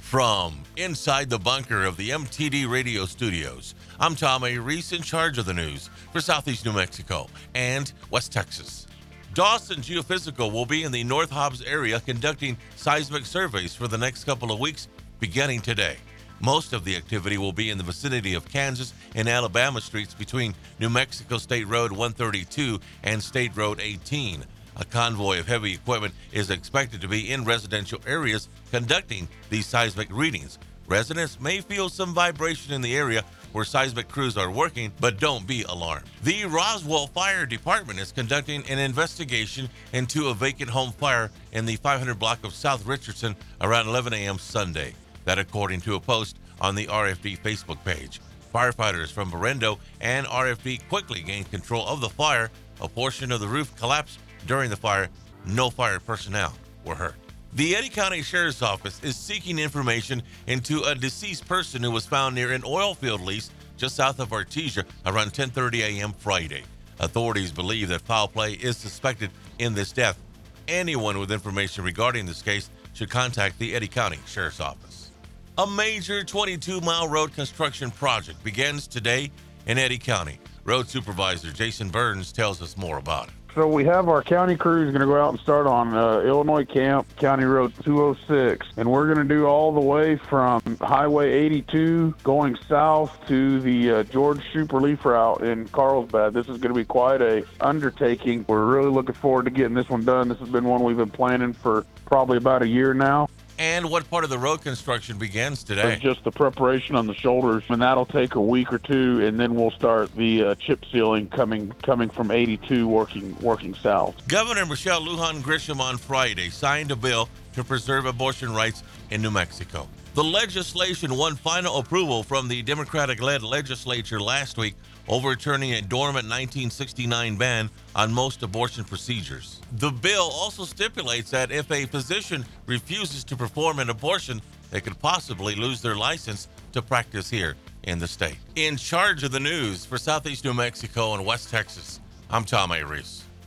From inside the bunker of the MTD radio studios, I'm Tom A. Reese, in charge of the news for Southeast New Mexico and West Texas. Dawson Geophysical will be in the North Hobbs area conducting seismic surveys for the next couple of weeks, beginning today. Most of the activity will be in the vicinity of Kansas and Alabama streets between New Mexico State Road 132 and State Road 18. A convoy of heavy equipment is expected to be in residential areas conducting these seismic readings. Residents may feel some vibration in the area where seismic crews are working, but don't be alarmed. The Roswell Fire Department is conducting an investigation into a vacant home fire in the 500 block of South Richardson around 11 a.m. Sunday. That according to a post on the RFD Facebook page. Firefighters from Berendo and RFD quickly gained control of the fire. A portion of the roof collapsed during the fire. No fire personnel were hurt. The Eddy County Sheriff's Office is seeking information into a deceased person who was found near an oil field lease just south of Artesia around 10:30 a.m. Friday. Authorities believe that foul play is suspected in this death. Anyone with information regarding this case should contact the Eddy County Sheriff's Office. A major 22-mile road construction project begins today in Eddy County. Road Supervisor Jason Burns tells us more about it. So we have our county crews going to go out and start on Illinois Camp, County Road 206. And we're going to do all the way from Highway 82 going south to the George Super Leaf route in Carlsbad. This is going to be quite a undertaking. We're really looking forward to getting this one done. This has been one we've been planning for probably about a year now. And what part of the road construction begins today? It's just the preparation on the shoulders, and that'll take a week or two, and then we'll start the chip sealing coming from 82 working south. Governor Michelle Lujan Grisham on Friday signed a bill to preserve abortion rights in New Mexico. The legislation won final approval from the Democratic-led legislature last week, overturning a dormant 1969 ban on most abortion procedures. The bill also stipulates that if a physician refuses to perform an abortion, they could possibly lose their license to practice here in the state. In charge of the news for Southeast New Mexico and West Texas, I'm Tom A. Reese.